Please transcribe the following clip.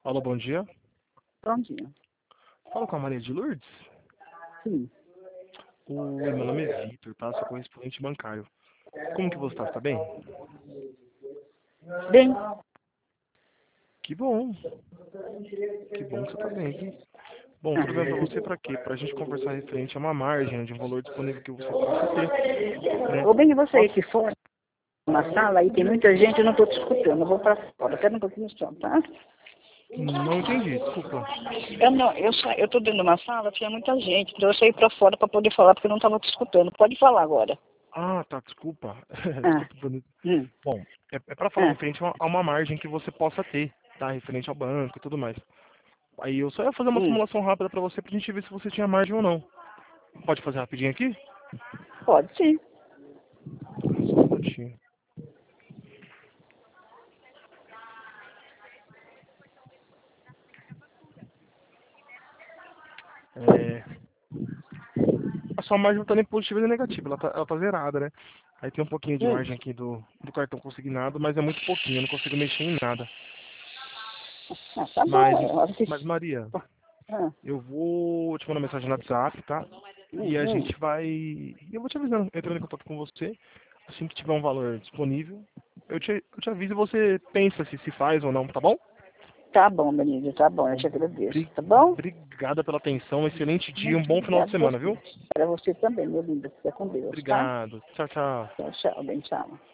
Alô, bom dia. Bom dia. Fala com a Maria de Lourdes? Sim. Oi, meu nome é Vitor, tá? Sou correspondente bancário. Como que você tá? Tá bem? Bem, Que bom. Que bom que você tá bem, viu? Bom, tô ligando pra você pra quê? Pra gente conversar referente a uma margem de um valor disponível que você possa ter, né? ou bem você aí Posso... aqui fora, numa sala, aí tem muita gente, eu não estou te escutando. Eu vou para fora, espera um pouquinho só, tá? Não entendi, desculpa. Eu estou dentro de uma sala, tinha muita gente, então eu saí para fora para poder falar, porque eu não estava te escutando. Pode falar agora. Ah, tá, desculpa. Ah, Desculpa, Vanessa. hum, Bom, é pra falar ah, referente a uma margem que você possa ter, tá? Referente ao banco e tudo mais. Aí eu só ia fazer uma hum. simulação rápida pra você pra gente ver se você tinha margem ou não. Pode fazer rapidinho aqui? Pode sim. Só um minutinho. É, a sua margem não tá nem positiva nem negativa, ela tá zerada, né? Aí tem um pouquinho de Hum. margem aqui do cartão consignado, mas é muito pouquinho, eu não consigo mexer em nada. Ah, tá Mas, bom. mas Maria, Ah, eu vou te mandar mensagem no WhatsApp, tá? E a hum. gente vai. Eu vou te avisando, entrando em contato com você. Assim que tiver um valor disponível, eu te aviso e você pensa se faz ou não, tá bom? Tá bom, Benítez, tá bom, eu Bom, te agradeço, tá bom? obrigada pela atenção, excelente dia, um Muito bom final de obrigado a semana, você. viu? Para você também, meu lindo. Fica com Deus, tá? Obrigado. Tchau, tchau. Tchau, tchau, bem, tchau.